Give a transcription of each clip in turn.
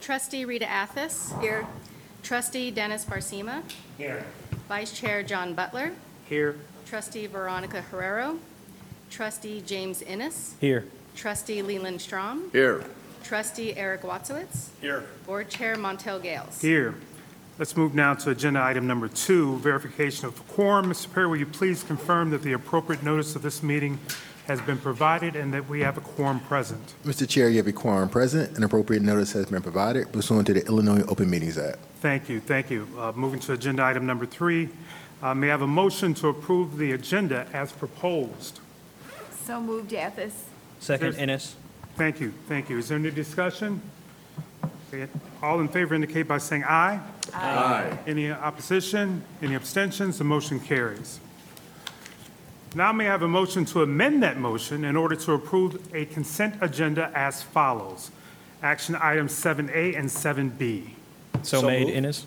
Trustee Rita Athis. Here. Trustee Dennis Barcima. Here. Vice Chair John Butler. Here. Trustee Veronica Herrero. Trustee James Innes. Here. Trustee Leland Strom. Here. Trustee Eric Watzowitz. Here. Board Chair Montel Gales. Here. Let's move now to agenda item number 2, verification of quorum. Mr. Perry, will you please confirm that the appropriate notice of this meeting has been provided and that we have a quorum present? Mr. Chair, you have a quorum present. An appropriate notice has been provided pursuant to the Illinois Open Meetings Act. Thank you, thank you. Moving to agenda item number 3, may I have a motion to approve the agenda as proposed? So moved, Athis. Second, There's- Ennis. Thank you, thank you. Is there any discussion? Okay, all in favor indicate by saying aye. Aye. Any opposition? Any abstentions? The motion carries. Now may I have a motion to amend that motion in order to approve a consent agenda as follows. Action items 7A and 7B. So made, Ennis.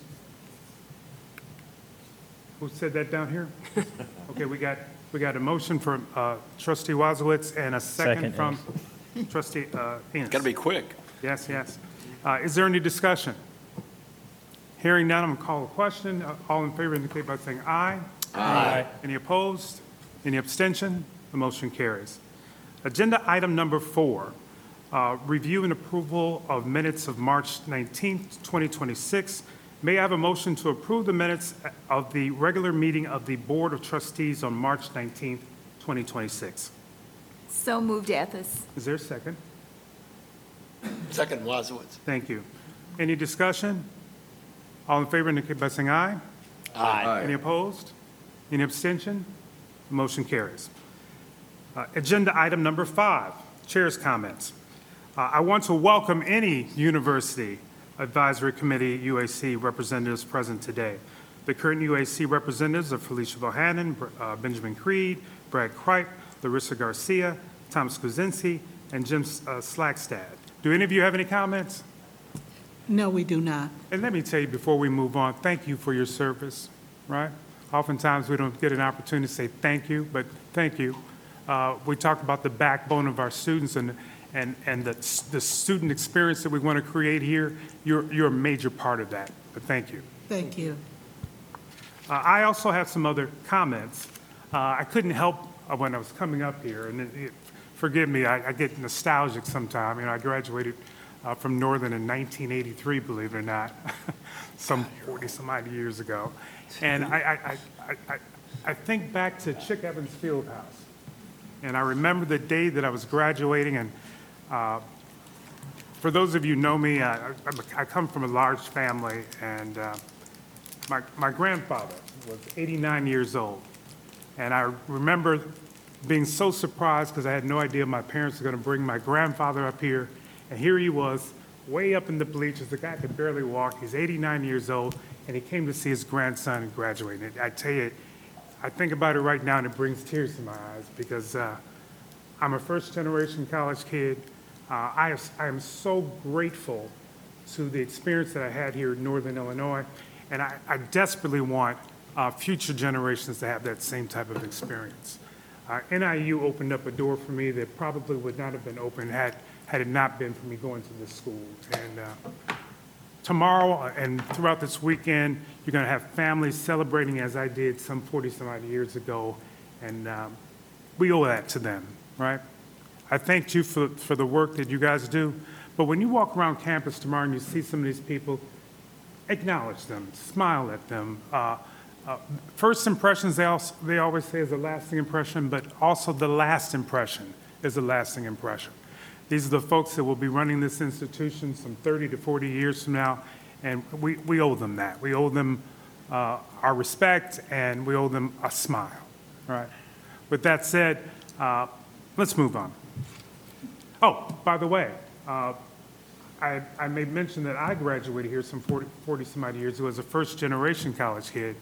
Who said that down here? Okay, we got a motion from trustee Wazowitz and a second Second, from trustee Ennis. Got to be quick. Yes, yes. Is there any discussion? Hearing none, I'm going to call a question. All in favor indicate by saying aye. Aye. Any opposed? Any abstention? The motion carries. Agenda item number 4, review and approval of minutes of March 19th, 2026. May I have a motion to approve the minutes of the regular meeting of the Board of Trustees on March 19th, 2026? So moved, Athis. Is there a second? Second, Wazowitz. Thank you. Any discussion? All in favor indicate by saying aye. Any opposed? Any abstention? The motion carries. Agenda item number 5, Chair's comments. I want to welcome any University Advisory Committee UAC representatives present today. The current UAC representatives are Felicia Bohannon, Benjamin Creed, Brad Kripe, Larissa Garcia, Thomas Kuzinski, and Jim Slackstad. Do any of you have any comments? No, we do not. And let me tell you before we move on, thank you for your service, right? Oftentimes we don't get an opportunity to say thank you, but thank you. We talked about the backbone of our students and the student experience that we want to create here. You're a major part of that, but thank you. Thank you. I also have some other comments. I couldn't help when I was coming up here, and forgive me, I get nostalgic sometimes. You know, I graduated from Northern in 1983, believe it or not, some 40-some-odd years ago. And I think back to Chick Evans Fieldhouse, and I remember the day that I was graduating. And for those of you who know me, I come from a large family, and my grandfather was 89 years old. And I remember being so surprised because I had no idea my parents were going to bring my grandfather up here. And here he was, way up in the bleachers. The guy could barely walk. He's 89 years old, and he came to see his grandson graduate. And I tell you, I think about it right now, and it brings tears to my eyes because I'm a first-generation college kid. I am so grateful to the experience that I had here in Northern Illinois, and I desperately want future generations to have that same type of experience. NIU opened up a door for me that probably would not have been open had it not been for me going to this school. And tomorrow and throughout this weekend, you're going to have families celebrating as I did some 40-some-odd years ago, and we owe that to them, right? I thank you for the work that you guys do, but when you walk around campus tomorrow and you see some of these people, acknowledge them, smile at them. First impressions, they always say, is a lasting impression, but also the last impression is a lasting impression. These are the folks that will be running this institution some 30 to 40 years from now, and we owe them that. We owe them our respect, and we owe them a smile, right? With that said, let's move on. Oh, by the way, I may mention that I graduated here some 40-some-odd years ago as a first-generation college kid.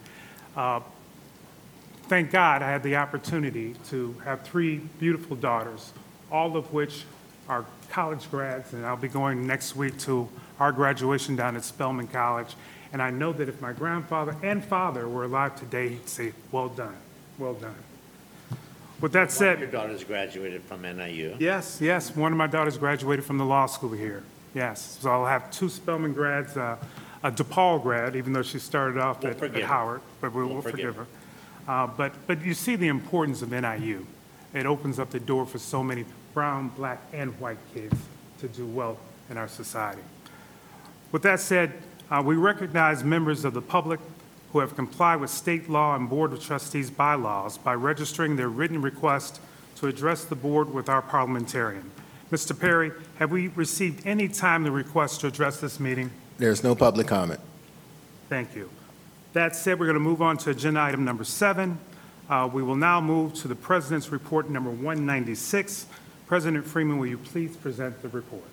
Thank God I had the opportunity to have 3 beautiful daughters, all of which are college grads, and I'll be going next week to our graduation down at Spelman College. And I know that if my grandfather and father were alive today, he'd say, well done, well done. With that said, Your daughters graduated from NIU. yes, one of my daughters graduated from the law school here. Yes, so I'll have two Spelman grads, a DePaul grad, even though she started off at Howard, but we'll forgive her. But you see the importance of NIU. It opens up the door for so many brown, black, and white kids to do well in our society. With that said, we recognize members of the public who have complied with state law and Board of Trustees bylaws by registering their written request to address the board with our parliamentarian. Mr. Perry, have we received any timely request to address this meeting? There's no public comment. Thank you. That said, we're going to move on to agenda item number 7. We will now move to the President's Report number 196. President Freeman, will you please present the report?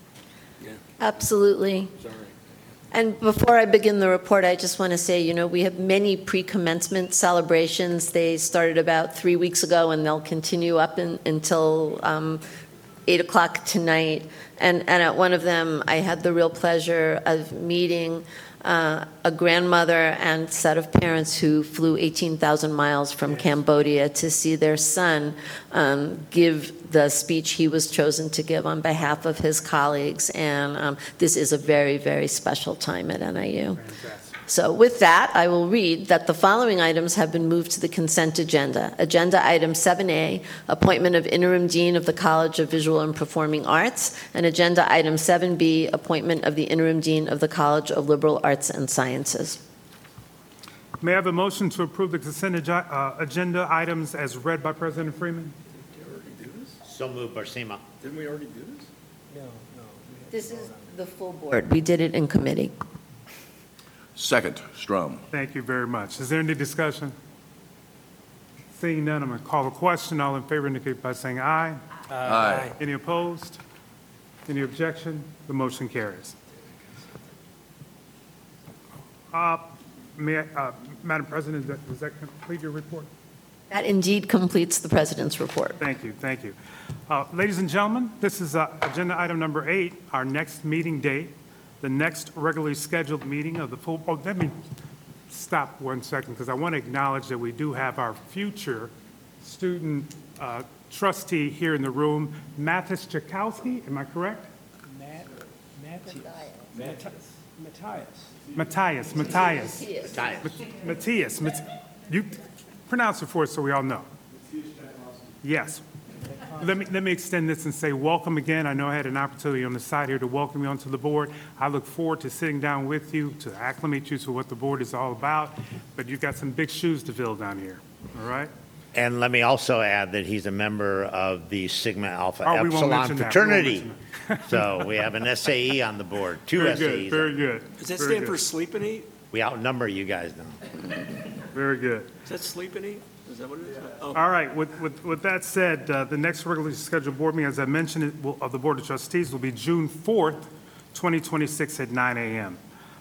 Absolutely. And before I begin the report, I just want to say, we have many pre-commencement celebrations. They started about 3 weeks ago, and they'll continue up until 8 o'clock tonight. And at one of them, I had the real pleasure of meeting a grandmother and set of parents who flew 18,000 miles from Cambodia to see their son give the speech he was chosen to give on behalf of his colleagues. And this is a very, very special time at NIU. Fantastic. So with that, I will read that the following items have been moved to the consent agenda. Agenda item 7A, appointment of interim dean of the College of Visual and Performing Arts, and agenda item 7B, appointment of the interim dean of the College of Liberal Arts and Sciences. May I have a motion to approve the consent agenda items as read by President Freeman? So moved, Barsima. Didn't we already do this? This is the full board. We did it in committee. Second, Strom. Thank you very much. Is there any discussion? Seeing none, I'm going to call the question. All in favor indicate by saying aye. Aye. Any opposed? Any objection? The motion carries. Madam President, does that complete your report? That indeed completes the president's report. Thank you, thank you. Ladies and gentlemen, this is agenda item number 8, our next meeting date, the next regularly scheduled meeting of the full, let me stop 1 second because I want to acknowledge that we do have our future student trustee here in the room, Mathis Jakowski, am I correct? Matthias. You pronounce it for us so we all know. Yes. Let me extend this and say welcome again. I know I had an opportunity on the side here to welcome you onto the board. I look forward to sitting down with you to acclimate you to what the board is all about, but you've got some big shoes to fill down here, all right? And let me also add that he's a member of the Sigma Alpha Oh, we won't Epsilon mention that. We won't fraternity. So we have an SAE on the board, two Very SAEs. good, very good. Does that very stand for good, sleep and eat? We outnumber you guys now. Very good. Is that sleep and eat? Is that what it is? Oh. All right, with that said, the next regularly scheduled board meeting, as I mentioned, of the Board of Trustees will be June 4th, 2026 at 9 a.m.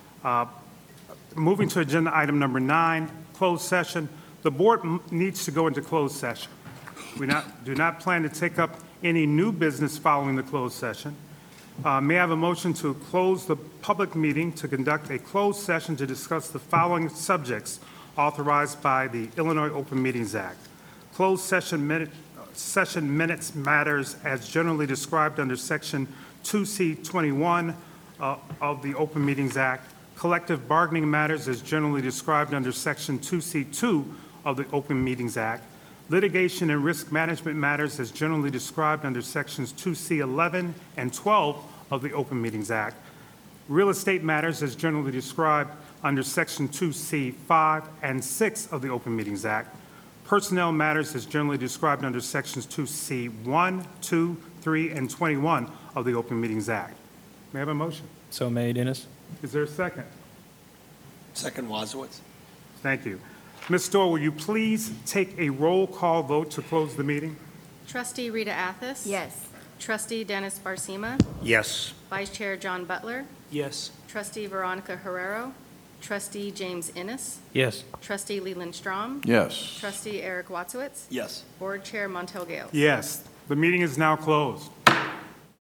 Moving to agenda item number 9, closed session. The board needs to go into closed session. We do not plan to take up any new business following the closed session. May I have a motion to close the public meeting to conduct a closed session to discuss the following subjects authorized by the Illinois Open Meetings Act. Closed session minutes matters as generally described under Section 2C21 of the Open Meetings Act. Collective bargaining matters as generally described under Section 2C2 of the Open Meetings Act. Litigation and risk management matters as generally described under Sections 2C11 and 12 of the Open Meetings Act. Real estate matters as generally described under Section 2C5 and 6 of the Open Meetings Act. Personnel matters as generally described under Sections 2C1, 2, 3, and 21 of the Open Meetings Act. May I have a motion? So made, Innes. Is there a second? Second, Wazowitz. Thank you. Ms. Stoll, will you please take a roll call vote to close the meeting? Trustee Rita Athis. Yes. Trustee Dennis Barcima. Yes. Vice Chair John Butler. Yes. Trustee Veronica Herrero. Trustee James Innes. Yes. Trustee Leland Strom. Yes. Trustee Eric Watsowitz. Yes. Board Chair Montel Gales. Yes, the meeting is now closed.